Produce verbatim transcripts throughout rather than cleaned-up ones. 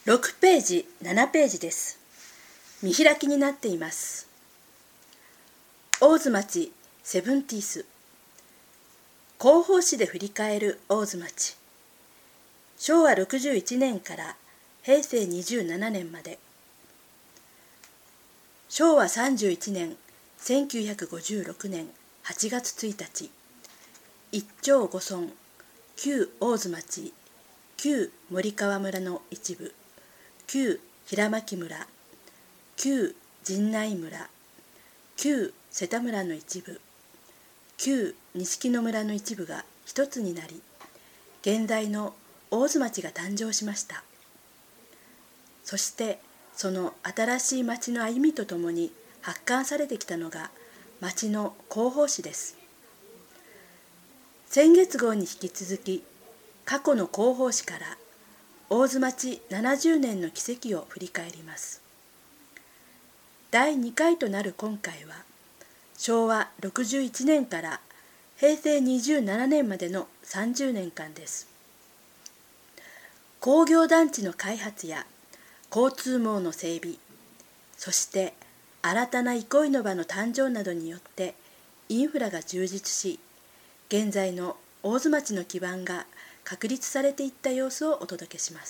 ろくページ、ななページです。見開きになっています。大津町セブンティース。広報誌で振り返る大津町。しょうわろくじゅういちねんからへいせいにじゅうななねんまで。しょうわさんじゅういちねん、せんきゅうひゃくごじゅうろくねんはちがつついたち、一町五村、旧大津町、旧森川村の一部、旧平牧村、旧陣内村、旧瀬田村の一部、旧錦野村の一部が一つになり、現在の大津町が誕生しました。そしてその新しい町の歩みとともに発刊されてきたのが町の広報誌です。先月号に引き続き、過去の広報誌から大津町ななじゅうねんの軌跡を振り返ります。だいにかいとなる今回は、しょうわろくじゅういちねんからへいせいにじゅうななねんまでのさんじゅうねんかんです。工業団地の開発や交通網の整備、そして新たな憩いの場の誕生などによってインフラが充実し、現在の大津町の基盤が確立されていった様子をお届けします。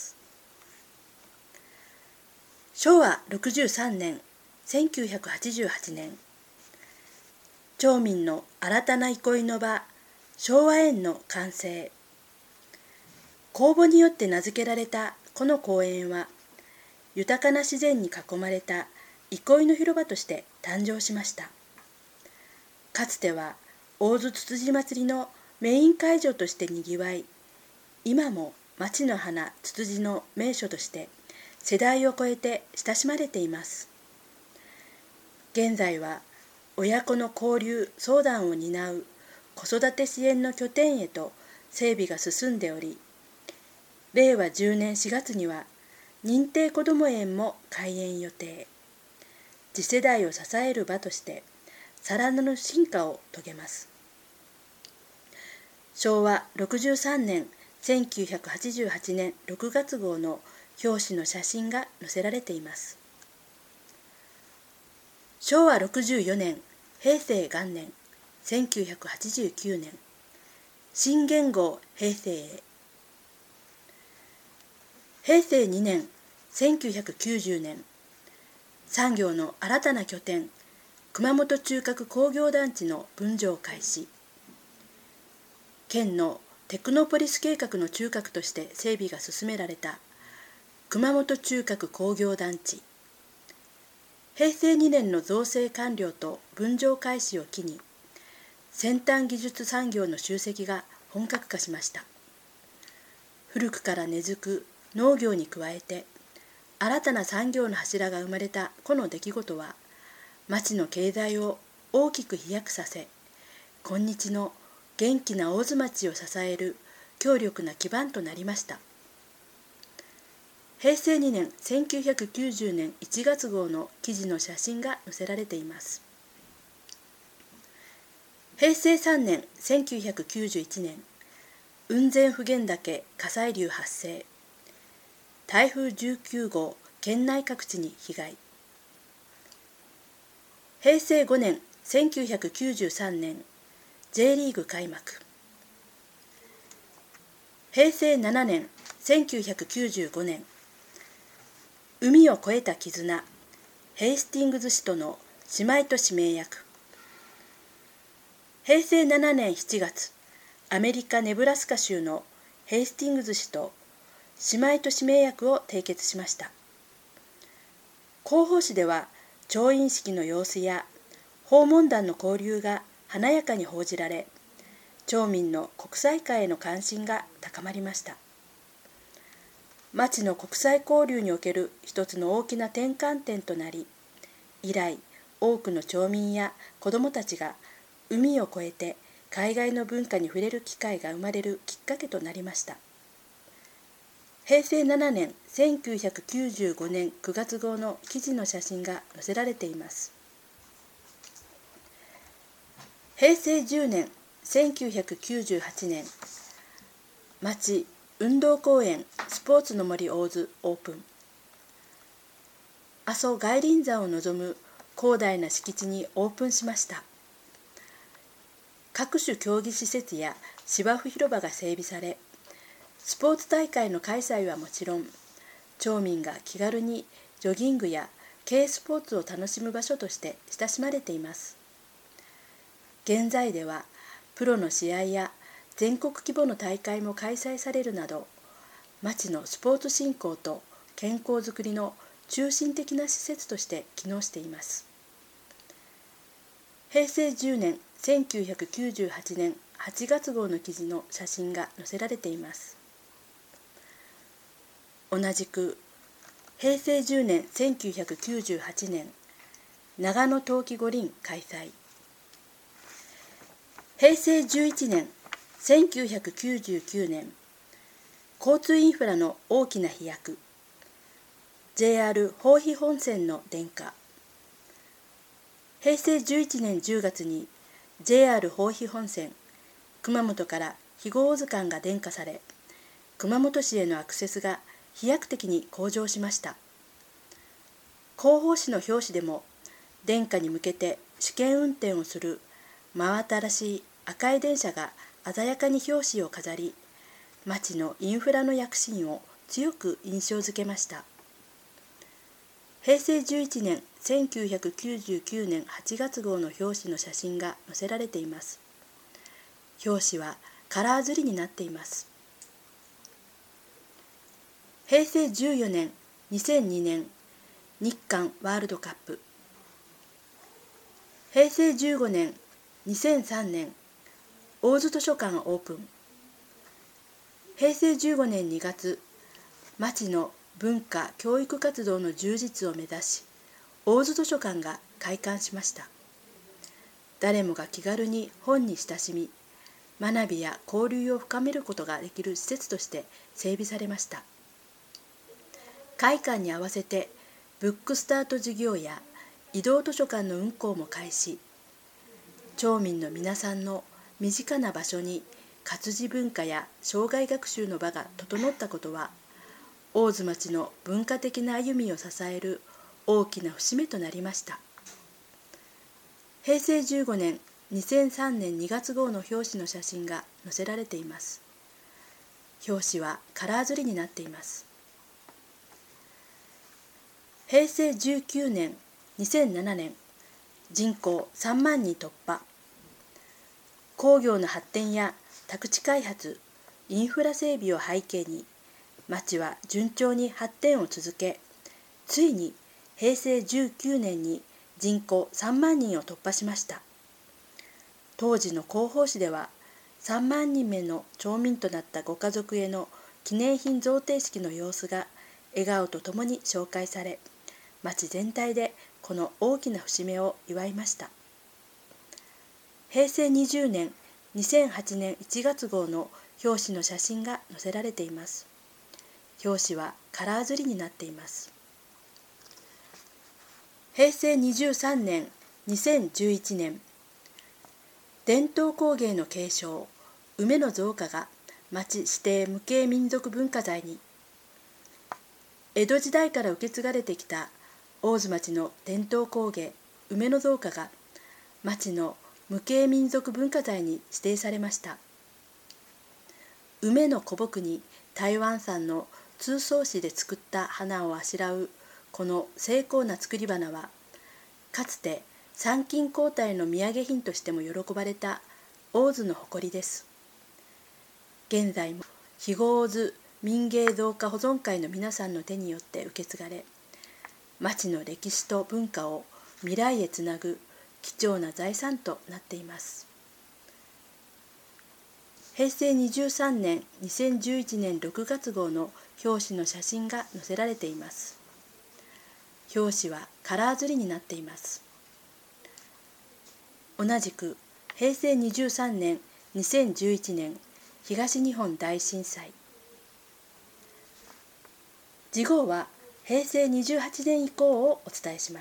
しょうわろくじゅうさんねん、せんきゅうひゃくはちじゅうはちねん、町民の新たな憩いの場、昭和園の完成。公募によって名付けられたこの公園は、豊かな自然に囲まれた憩いの広場として誕生しました。かつては大津つつじ祭りのメイン会場としてにぎわい、今も町の花つつじの名所として世代を超えて親しまれています。現在は親子の交流相談を担う子育て支援の拠点へと整備が進んでおり、れいわじゅうねんしがつには認定こども園も開園予定。次世代を支える場としてさらなる進化を遂げます。しょうわろくじゅうさんねん、せんきゅうひゃくはちじゅうはちねんろくがつごうの表紙の写真が載せられています。しょうわろくじゅうよねん、へいせいがんねん、せんきゅうひゃくはちじゅうきゅうねん、新元号平成へ。へいせいにねん、せんきゅうひゃくきゅうじゅうねん、産業の新たな拠点、熊本中核工業団地の分譲開始。県のテクノポリス計画の中核として整備が進められた熊本中核工業団地。へいせいにねんの造成完了と分譲開始を機に、先端技術産業の集積が本格化しました。古くから根付く農業に加えて、新たな産業の柱が生まれたこの出来事は、町の経済を大きく飛躍させ、今日の元気な大津町を支える強力な基盤となりました。へいせいにねん、せんきゅうひゃくきゅうじゅうねんいちがつごうの記事の写真が載せられています。へいせいさんねん、せんきゅうひゃくきゅうじゅういちねん、雲仙普賢岳火砕流発生。台風じゅうきゅうごう、県内各地に被害。へいせいごねん、せんきゅうひゃくきゅうじゅうさんねん、J リーグ開幕。へいせいななねん、せんきゅうひゃくきゅうじゅうごねん、海を越えた絆、ヘイスティングズ氏との姉妹都市盟約。へいせいななねんしちがつ、アメリカ・ネブラスカ州のヘイスティングズ氏と姉妹都市盟約を締結しました。広報誌では、調印式の様子や訪問団の交流が華やかに報じられ、町民の国際化への関心が高まりました。町の国際交流における一つの大きな転換点となり、以来多くの町民や子どもたちが海を越えて海外の文化に触れる機会が生まれるきっかけとなりました。へいせいななねん、せんきゅうひゃくきゅうじゅうごねんくがつごうの記事の写真が載せられています。へいせいじゅうねん、せんきゅうひゃくきゅうじゅうはちねん、町運動公園スポーツの森大津オープン。 阿蘇外輪山を望む広大な敷地にオープンしました。各種競技施設や芝生広場が整備され、スポーツ大会の開催はもちろん、町民が気軽にジョギングや軽スポーツを楽しむ場所として親しまれています。現在ではプロの試合や全国規模の大会も開催されるなど、町のスポーツ振興と健康づくりの中心的な施設として機能しています。へいせいじゅうねんせんきゅうひゃくきゅうじゅうはちねんはちがつごうの記事の写真が載せられています。同じくへいせいじゅうねんせんきゅうひゃくきゅうじゅうはちねん長野冬季五輪開催。へいせいじゅういちねんせんきゅうひゃくきゅうじゅうきゅうねん交通インフラの大きな飛躍、 ジェイアール 豊肥本線の電化。へいせいじゅういちねんじゅうがつに ジェイアール 豊肥本線熊本から肥後大津間が電化され、熊本市へのアクセスが飛躍的に向上しました。広報誌の表紙でも電化に向けて試験運転をする真新しい赤い電車が鮮やかに表紙を飾り、町のインフラの躍進を強く印象づけました。へいせいじゅういちねんせんきゅうひゃくきゅうじゅうきゅうねんはちがつごうの表紙の写真が載せられています。表紙はカラー刷りになっています。へいせいじゅうよねんにせんにねん日韓ワールドカップ。へいせいじゅうごねんにせんさんねん大津図書館オープン。へいせいじゅうごねんにがつ、町の文化教育活動の充実を目指し、大津図書館が開館しました。誰もが気軽に本に親しみ、学びや交流を深めることができる施設として整備されました。開館に合わせてブックスタート事業や移動図書館の運行も開始。町民の皆さんの身近な場所に活字文化や生涯学習の場が整ったことは、大津町の文化的な歩みを支える大きな節目となりました。へいせいじゅうごねんにせんさんねんにがつごうの表紙の写真が載せられています。表紙はカラー刷りになっています。へいせいじゅうきゅうねんにせんななねん人口さんまんにん突破。工業の発展や宅地開発、インフラ整備を背景に、町は順調に発展を続け、ついにへいせいじゅうきゅうねんに人口さんまんにんを突破しました。当時の広報誌では、さんまんにんめの町民となったご家族への記念品贈呈式の様子が笑顔とともに紹介され、町全体でこの大きな節目を祝いました。へいせいにじゅうねんにせんはちねんいちがつごうの表紙の写真が載せられています。表紙はカラー刷りになっています。へいせいにじゅうさんねんにせんじゅういちねん伝統工芸の継承、梅の造花が町指定無形民族文化財に。江戸時代から受け継がれてきた大津町の伝統工芸、梅の造花が町の無形民族文化財に指定されました。梅の古木に台湾産の通草紙で作った花をあしらうこの精巧な作り花は、かつて参勤交代の土産品としても喜ばれた大津の誇りです。現在も肥後大津民芸造花保存会の皆さんの手によって受け継がれ、町の歴史と文化を未来へつなぐ貴重な財産となっています。へいせいにじゅうさんねんにせんじゅういちねんろくがつごうの表紙の写真が載せられています。表紙はカラー刷りになっています。同じくへいせいにじゅうさんねんにせんじゅういちねん東日本大震災。次号はへいせいにじゅうはちねん以降をお伝えします。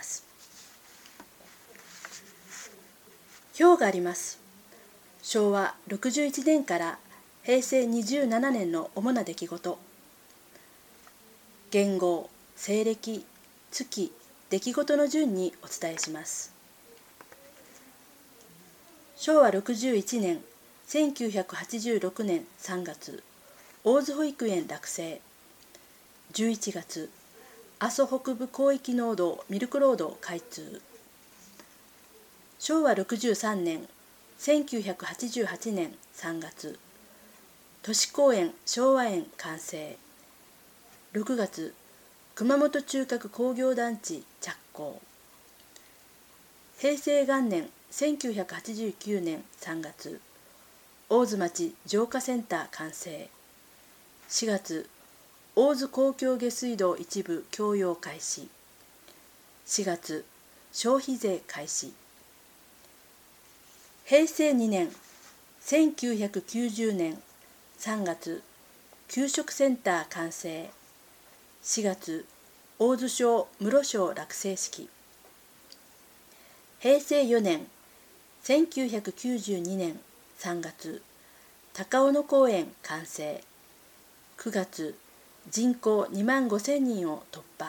表があります。しょうわろくじゅういちねんからへいせいにじゅうななねんの主な出来事。元号、西暦、月、 出来事の順にお伝えします。しょうわろくじゅういちねん、せんきゅうひゃくはちじゅうろくねんさんがつ、大津保育園落成。じゅういちがつ、阿蘇北部広域農道ミルクロード開通。しょうわろくじゅうさんねん、せんきゅうひゃくはちじゅうはちねんさんがつ、都市公園昭和園完成。ろくがつ、熊本中核工業団地着工。平成元年せんきゅうひゃくはちじゅうきゅうねんさんがつ、大津町浄化センター完成。しがつ、大津公共下水道一部供用開始。しがつ、消費税開始。平成にねん、せんきゅうひゃくきゅうじゅうねんさんがつ、給食センター完成。しがつ、大津小室小落成式。平成よねん、せんきゅうひゃくきゅうじゅうにねんさんがつ、高尾野公園完成。くがつ、人口にまんごせんにんを突破。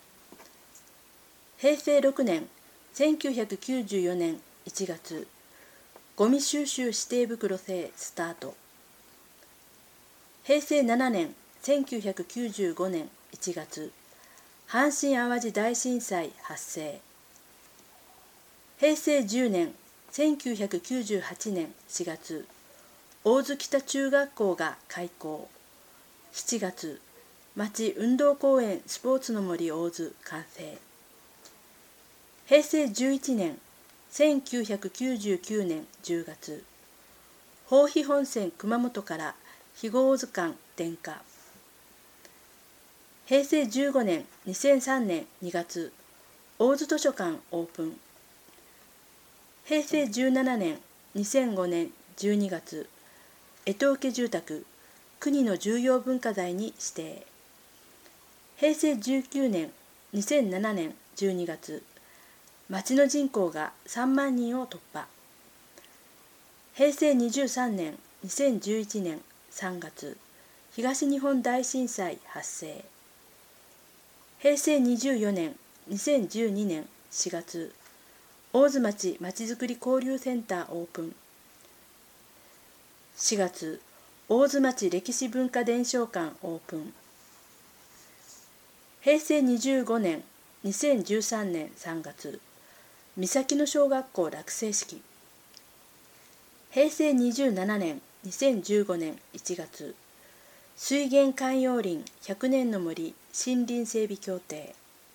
平成ろくねん、せんきゅうひゃくきゅうじゅうよねんいちがつ、ゴミ収集指定袋制スタート。平成ななねん、せんきゅうひゃくきゅうじゅうごねんいちがつ、阪神・淡路大震災発生。平成じゅうねん、せんきゅうひゃくきゅうじゅうはちねんしがつ、大津北中学校が開校。しちがつ、町運動公園スポーツの森大津完成。平成じゅういちねん、せんきゅうひゃくきゅうじゅうきゅうねんじゅうがつ、豊肥本線熊本から肥後大津間電化。平成じゅうごねん、にせんさんねんにがつ、大津図書館オープン。平成じゅうななねん、にせんごねんじゅうにがつ、江藤家住宅、国の重要文化財に指定。平成じゅうきゅうねん、にせんななねんじゅうにがつ、町の人口がさんまんにんを突破。平成にじゅうさんねん、にせんじゅういちねんさんがつ、東日本大震災発生。平成にじゅうよねん、にせんじゅうにねんしがつ、大津町まちづくり交流センターオープン。しがつ、大津町歴史文化伝承館オープン。平成にじゅうごねん、にせんじゅうさんねんさんがつ、三崎野小学校落成式。平成にじゅうななねん、にせんじゅうごねんいちがつ、水源観葉林ひゃくねんの森森林整備協定。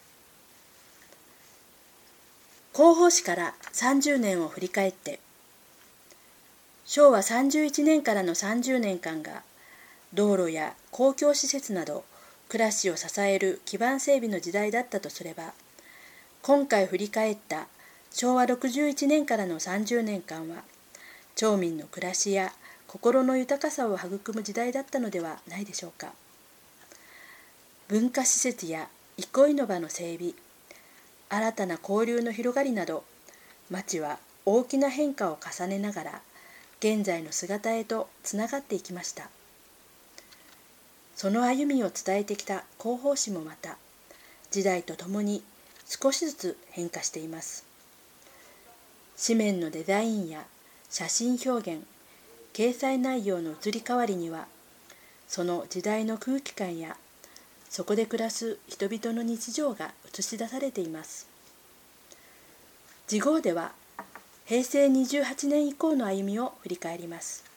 広報誌からさんじゅうねんを振り返って。しょうわさんじゅういちねんからのさんじゅうねんかんが、道路や公共施設など暮らしを支える基盤整備の時代だったとすれば、今回振り返ったしょうわろくじゅういちねんからのさんじゅうねんかんは、町民の暮らしや心の豊かさを育む時代だったのではないでしょうか。文化施設や憩いの場の整備、新たな交流の広がりなど、町は大きな変化を重ねながら、現在の姿へとつながっていきました。その歩みを伝えてきた広報誌もまた、時代とともに少しずつ変化しています。紙面のデザインや写真表現、掲載内容の移り変わりには、その時代の空気感や、そこで暮らす人々の日常が映し出されています。次号では、へいせいにじゅうはちねん以降の歩みを振り返ります。